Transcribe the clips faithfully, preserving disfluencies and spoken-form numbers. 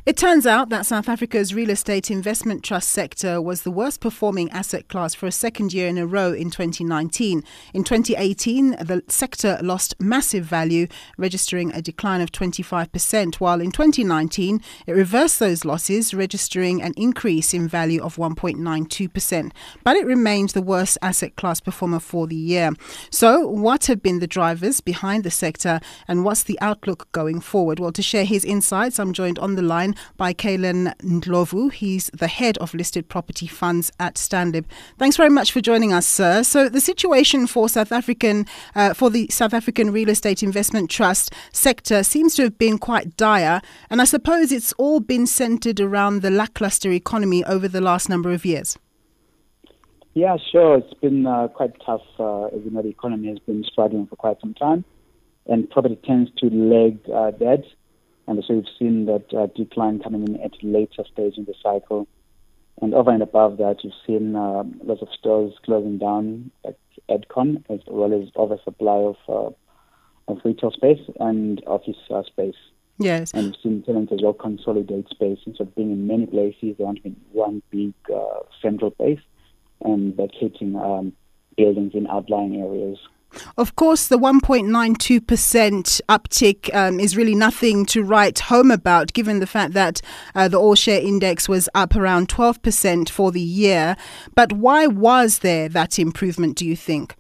It turns out that South Africa's real estate investment trust sector was the worst performing asset class for a second year in a row in twenty nineteen. In twenty eighteen, the sector lost massive value, registering a decline of twenty-five percent, while in twenty nineteen, it reversed those losses, registering an increase in value of one point nine two percent. But it remained the worst asset class performer for the year. So, what have been the drivers behind the sector, and what's the outlook going forward? Well, to share his insights, I'm joined on the line by Kalen Ndlovu. He's the head of listed property funds at Stanlib. Thanks very much for joining us, sir. So the situation for South African, uh, for the South African real estate investment trust sector seems to have been quite dire, and I suppose it's all been centered around the lackluster economy over the last number of years. Yeah, sure. It's been uh, quite tough. Uh, as you know, the economy has been struggling for quite some time, and property tends to lag uh, that. And so we've seen that uh, decline coming in at a later stage in the cycle. And over and above that, you've seen uh, lots of stores closing down at Edcon, as well as oversupply of uh, of retail space and office uh, space. Yes. And we've seen tenants as well consolidate space. Instead of being in many places, they want to be in one big uh, central place and vacating um, buildings in outlying areas. Of course, the one point nine two percent uptick um, is really nothing to write home about, given the fact that uh, the all-share index was up around twelve percent for the year. But why was there that improvement, do you think?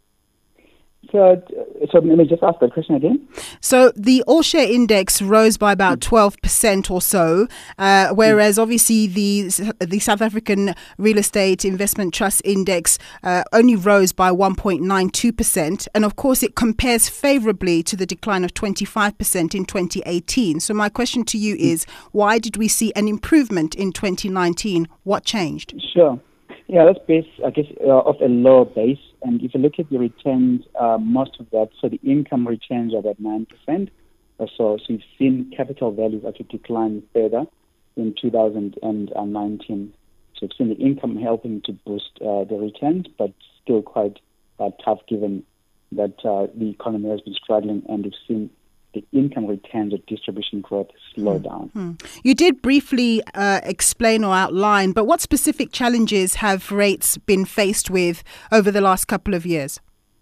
So, so let me just ask that question again. So the all-share index rose by about twelve percent or so, uh, whereas obviously the the South African Real Estate Investment Trust Index uh, only rose by one point nine two percent. And of course, it compares favorably to the decline of twenty-five percent in twenty eighteen. So my question to you is, why did we see an improvement in twenty nineteen? What changed? Sure. Yeah, that's based, I guess, uh, off a lower base. And if you look at the returns, uh, most of that, so the income returns are about nine percent or so. So you've seen capital values actually decline further in two thousand nineteen. So you've seen the income helping to boost uh, the returns, but still quite uh, tough given that uh, the economy has been struggling, and you've seen the income returns or distribution growth slow down. Mm. You did briefly uh, explain or outline, but what specific challenges have rates been faced with over the last couple of years?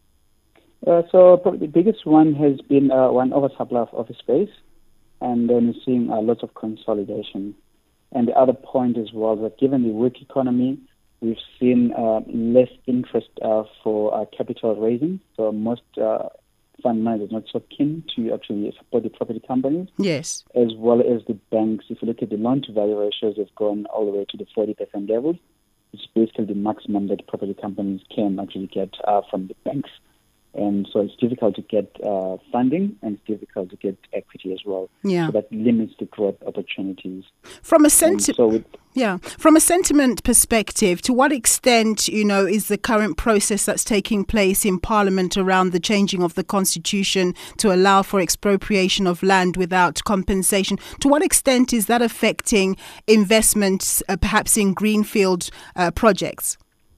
Uh, so probably the biggest one has been uh, one oversupply of office space, and then we're seeing uh, lots of consolidation. And the other point as well that given the weak economy, we've seen uh, less interest uh, for uh, capital raising. So most uh, fund managers not so keen to actually support the property companies. Yes. As well as the banks. If you look at the loan-to-value ratios, they've gone all the way to the forty percent level, which is basically the maximum that property companies can actually get uh, from the banks. And so it's difficult to get uh, funding, and it's difficult to get equity as well. Yeah. So that limits the growth opportunities. From a senti- so with, yeah, from a sentiment perspective, to what extent, you know, is the current process that's taking place in Parliament around the changing of the Constitution to allow for expropriation of land without compensation, to what extent is that affecting investments, uh, perhaps in greenfield uh, projects?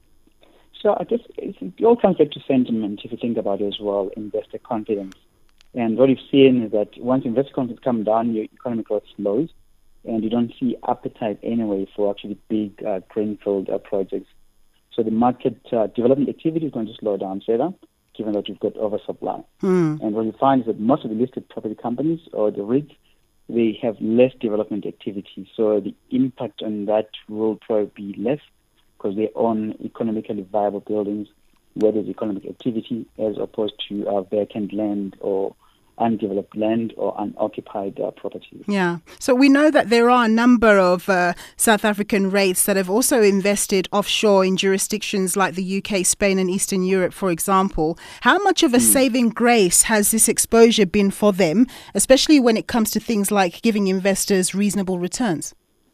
So I guess it all comes back to sentiment, if you think about it as well, investor confidence. And what we've seen is that once investor confidence comes down, your economic growth slows, and you don't see appetite anyway for actually big uh, greenfield uh, projects. So the market uh, development activity is going to slow down further, given that you've got oversupply. Mm. And what you find is that most of the listed property companies or the REITs, they have less development activity. So the impact on that will probably be less, because they own economically viable buildings where there's economic activity, as opposed to uh, vacant land or undeveloped land or unoccupied uh, properties. Yeah. So we know that there are a number of uh, South African REITs that have also invested offshore in jurisdictions like the U K, Spain and Eastern Europe, for example. How much of a mm. saving grace has this exposure been for them, especially when it comes to things like giving investors reasonable returns?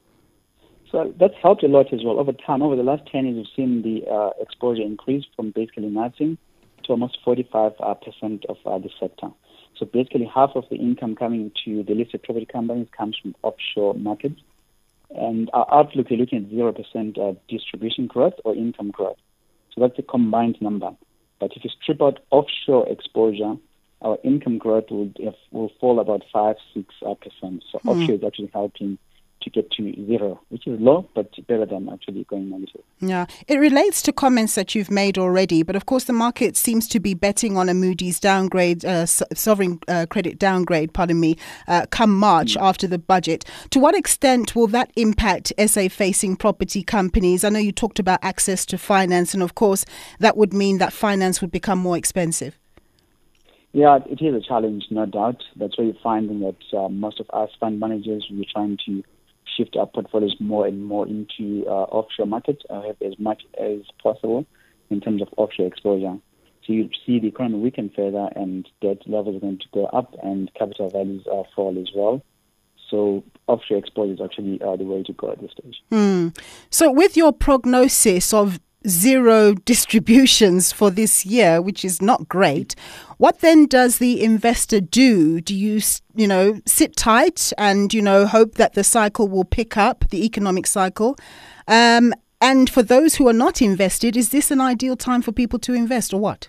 So that's helped a lot as well. Over time, over the last ten years, we've seen the uh, exposure increase from basically nothing to almost forty-five percent of uh, the sector. So basically half of the income coming to the listed property companies comes from offshore markets. And our outlook, we're looking at zero percent uh, distribution growth or income growth. So that's a combined number. But if you strip out offshore exposure, our income growth will, will fall about five, six percent. So mm. offshore is actually helping to get to zero, which is low, but better than actually going negative. Yeah, it relates to comments that you've made already, but of course the market seems to be betting on a Moody's downgrade, uh, sovereign uh, credit downgrade, pardon me, uh, come March mm. after the budget. To what extent will that impact S A-facing property companies? I know you talked about access to finance, and of course that would mean that finance would become more expensive. Yeah, it is a challenge, no doubt. That's why you're finding that uh, most of us fund managers, we're trying to shift our portfolios more and more into uh, offshore markets, uh, have as much as possible in terms of offshore exposure. So you see the economy weaken further, and debt levels are going to go up, and capital values uh, fall as well. So offshore exposure is actually uh, the way to go at this stage. Mm. So with your prognosis of zero distributions for this year, which is not great, what then does the investor do? Do you, you know, sit tight and, you know, hope that the cycle will pick up, the economic cycle? Um, and for those who are not invested, is this an ideal time for people to invest, or what?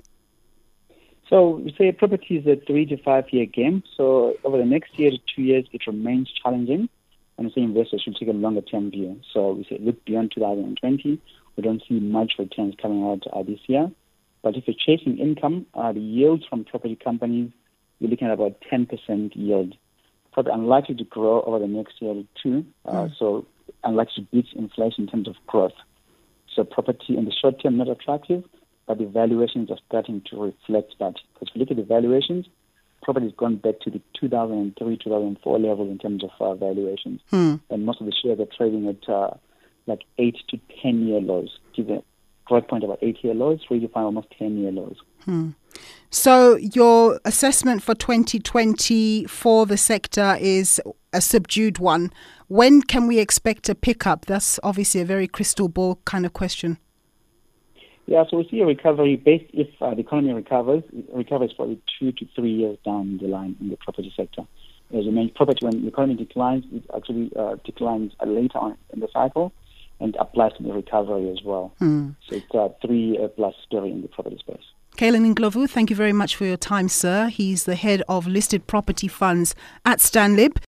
So we say property is a three to five year game. So over the next year to two years, it remains challenging. And we say investors should take a longer term view. So we say look beyond two thousand twenty. We don't see much returns coming out uh, this year. But if you're chasing income, uh, the yields from property companies, you're looking at about ten percent yield. Probably unlikely to grow over the next year or two. Uh, mm. So unlikely to beat inflation in terms of growth. So property in the short term not attractive, but the valuations are starting to reflect that. Because if you look at the valuations, property has gone back to the two thousand three, two thousand four level in terms of uh, valuations. Mm. And most of the shares are trading at uh, like eight to ten year lows. Give a growth point about eight year lows, three to five, almost ten year lows. Hmm. So your assessment for twenty twenty for the sector is a subdued one. When can we expect a pickup? That's obviously a very crystal ball kind of question. Yeah, so we see a recovery based if uh, the economy recovers. It recovers probably two to three years down the line in the property sector. As you mentioned, property, when the economy declines, it actually uh, declines later on in the cycle, and applies to the recovery as well. Mm. So it's a three-plus story in the property space. Kalen Ndlovu, thank you very much for your time, sir. He's the head of listed property funds at Stanlib.